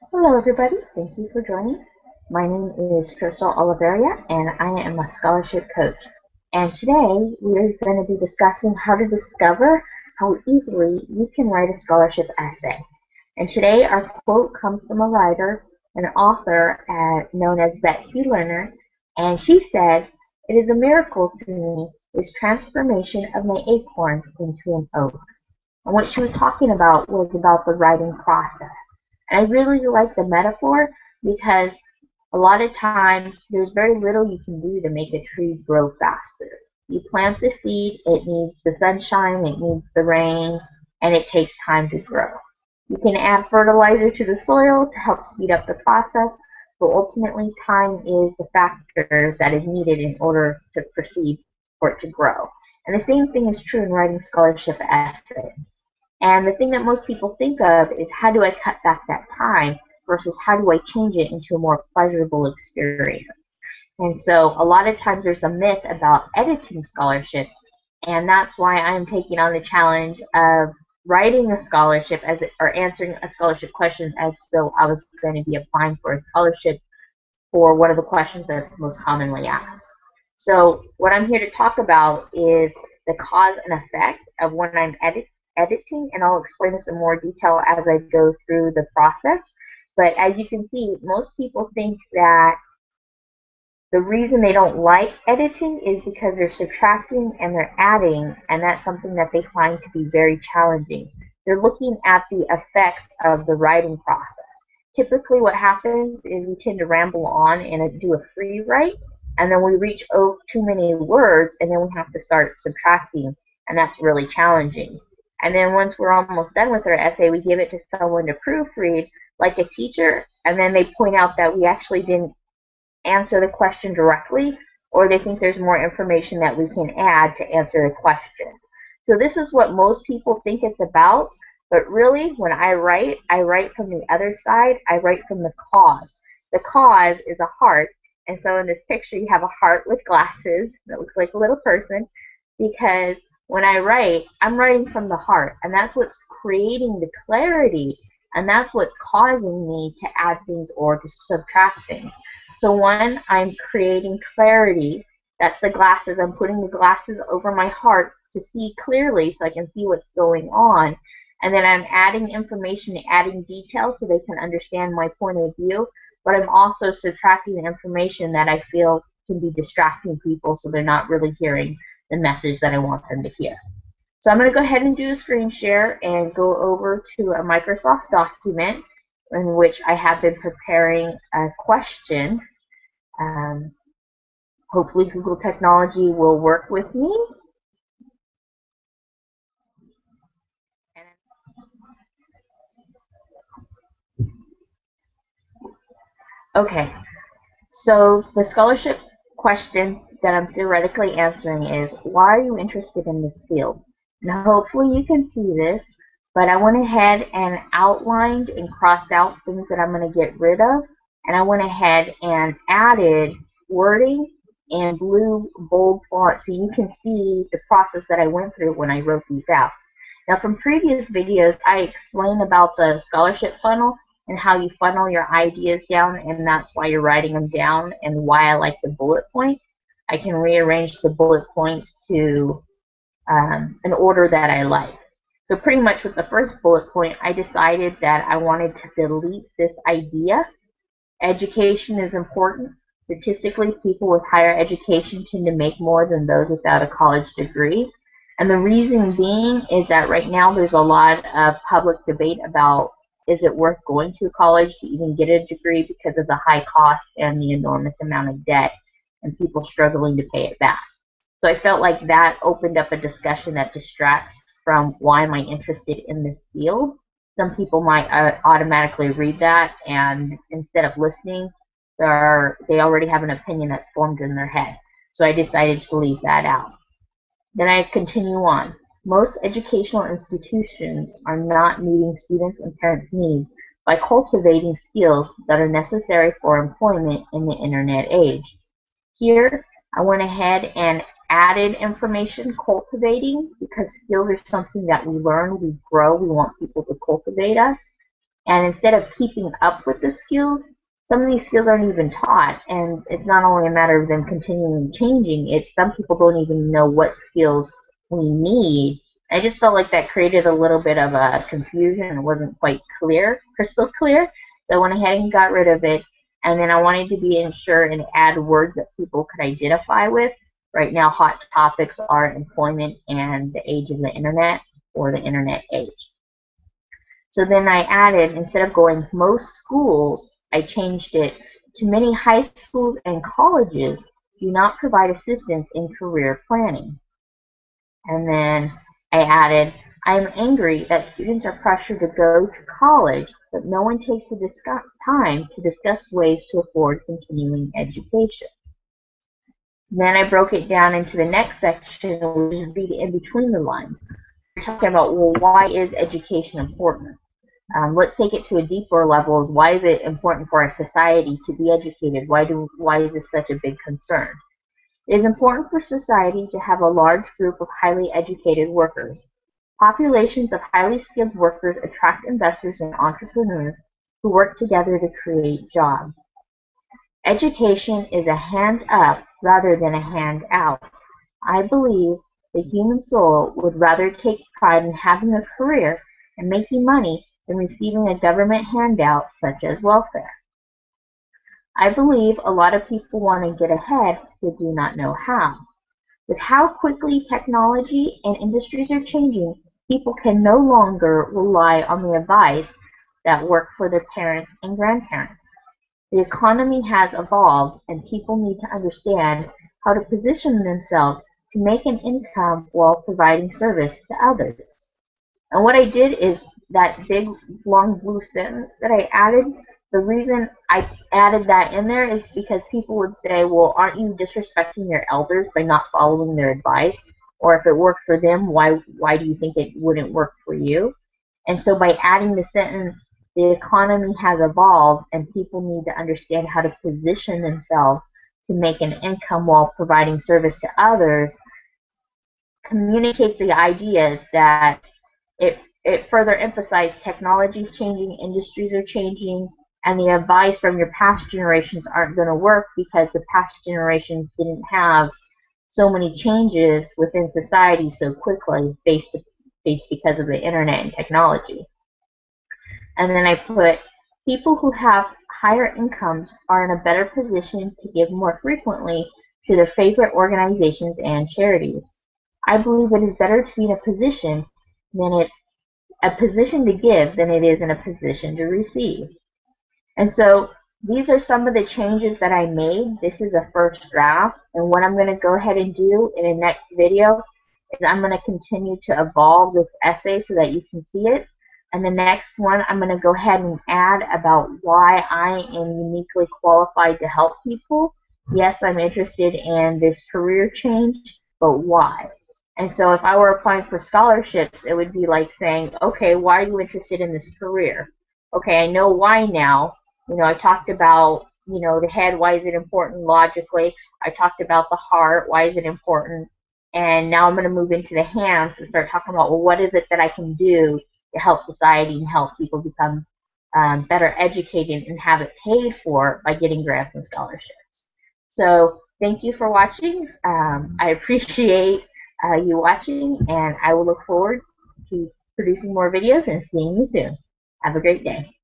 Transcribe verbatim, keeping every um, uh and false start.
Hello, everybody. Thank you for joining. My name is Crystal Oliveria, and I am a scholarship coach. And today we're going to be discussing how to discover how easily you can write a scholarship essay. And today our quote comes from a writer, an author uh, known as Betsy Lerner, and she said, "It is a miracle to me, this transformation of my acorn into an oak." And what she was talking about was about the writing process. And I really like the metaphor because a lot of times there's very little you can do to make a tree grow faster. You plant the seed, it needs the sunshine, it needs the rain, and it takes time to grow. You can add fertilizer to the soil to help speed up the process, but ultimately time is the factor that is needed in order to proceed for it to grow. And the same thing is true in writing scholarship essays. And the thing that most people think of is how do I cut back that time versus how do I change it into a more pleasurable experience. And so a lot of times there's a myth about editing scholarships, and that's why I'm taking on the challenge of writing a scholarship as it, or answering a scholarship question as though I was going to be applying for a scholarship for one of the questions that's most commonly asked. So what I'm here to talk about is the cause and effect of when I'm edit editing, and I'll explain this in more detail as I go through the process. But as you can see, most people think that the reason they don't like editing is because they're subtracting and they're adding, and that's something that they find to be very challenging. They're looking at the effect of the writing process. Typically what happens is we tend to ramble on and do a free write, and then we reach oh, too many words, and then we have to start subtracting, and that's really challenging. And then once we're almost done with our essay, we give it to someone to proofread, like a teacher, and then they point out that we actually didn't answer the question directly, or they think there's more information that we can add to answer the question. So this is what most people think it's about, but really when I write, I write from the other side. I write from the cause. The cause is a heart, and so in this picture you have a heart with glasses that looks like a little person, because when I write, I'm writing from the heart, and that's what's creating the clarity, and that's what's causing me to add things or to subtract things. So one, I'm creating clarity. That's the glasses. I'm putting the glasses over my heart to see clearly so I can see what's going on. And then I'm adding information, adding details so they can understand my point of view. But I'm also subtracting the information that I feel can be distracting people so they're not really hearing the message that I want them to hear. So I'm going to go ahead and do a screen share and go over to a Microsoft document in which I have been preparing a question. Um, hopefully Google technology will work with me. Okay, so the scholarship question that I'm theoretically answering is, why are you interested in this field? Now hopefully you can see this, but I went ahead and outlined and crossed out things that I'm going to get rid of, and I went ahead and added wording in blue bold font so you can see the process that I went through when I wrote these out. Now from previous videos I explained about the scholarship funnel and how you funnel your ideas down, and that's why you're writing them down, and why I like the bullet points. I can rearrange the bullet points to um, an order that I like. So pretty much with the first bullet point, I decided that I wanted to delete this idea. Education is important. Statistically, people with higher education tend to make more than those without a college degree. And the reason being is that right now there's a lot of public debate about, is it worth going to college to even get a degree because of the high cost and the enormous amount of debt and people struggling to pay it back. So I felt like that opened up a discussion that distracts from why am I interested in this field. Some people might uh, automatically read that, and instead of listening, they're, they already have an opinion that's formed in their head. So I decided to leave that out. Then I continue on. Most educational institutions are not meeting students' and parents' needs by cultivating skills that are necessary for employment in the internet age. Here, I went ahead and added information cultivating, because skills are something that we learn, we grow, we want people to cultivate us. And instead of keeping up with the skills, some of these skills aren't even taught. And it's not only a matter of them continually changing, it's some people don't even know what skills we need. I just felt like that created a little bit of a confusion and it wasn't quite clear, crystal clear. So I went ahead and got rid of it. And then I wanted to be ensure and add words that people could identify with. Right now, hot topics are employment and the age of the internet, or the internet age. So then I added, instead of going most schools, I changed it to many high schools and colleges do not provide assistance in career planning. And then I added, I am angry that students are pressured to go to college, but no one takes the discuss time to discuss ways to afford continuing education. Then I broke it down into the next section, which is read in between the lines. We're talking about, well, why is education important? Um, let's take it to a deeper level. Why is it important for our society to be educated? Why do why is this such a big concern? It is important for society to have a large group of highly educated workers. Populations of highly skilled workers attract investors and entrepreneurs who work together to create jobs. Education is a hand up rather than a hand out. I believe the human soul would rather take pride in having a career and making money than receiving a government handout such as welfare. I believe a lot of people want to get ahead but do not know how. With how quickly technology and industries are changing, people can no longer rely on the advice that worked for their parents and grandparents. The economy has evolved and people need to understand how to position themselves to make an income while providing service to others. And what I did is that big long blue sentence that I added, the reason I added that in there is because people would say, well, aren't you disrespecting your elders by not following their advice? Or if it worked for them, why why do you think it wouldn't work for you? And so by adding the sentence, the economy has evolved and people need to understand how to position themselves to make an income while providing service to others, communicates the idea that it it further emphasized technology is changing, industries are changing, and the advice from your past generations aren't going to work because the past generations didn't have so many changes within society so quickly based, based because of the internet and technology. And then I put, people who have higher incomes are in a better position to give more frequently to their favorite organizations and charities. I believe it is better to be in a position than it a position to give than it is in a position to receive. And so these are some of the changes that I made. This is a first draft, and what I'm going to go ahead and do in the next video is I'm going to continue to evolve this essay so that you can see it. And the next one, I'm going to go ahead and add about why I am uniquely qualified to help people. Yes, I'm interested in this career change, but why? And so if I were applying for scholarships, it would be like saying, okay, why are you interested in this career? Okay, I know why now. You know, I talked about, you know, the head, why is it important logically? I talked about the heart, why is it important? And now I'm going to move into the hands and start talking about, well, what is it that I can do to help society and help people become um, better educated and have it paid for by getting grants and scholarships. So thank you for watching. Um, I appreciate uh, you watching, and I will look forward to producing more videos and seeing you soon. Have a great day.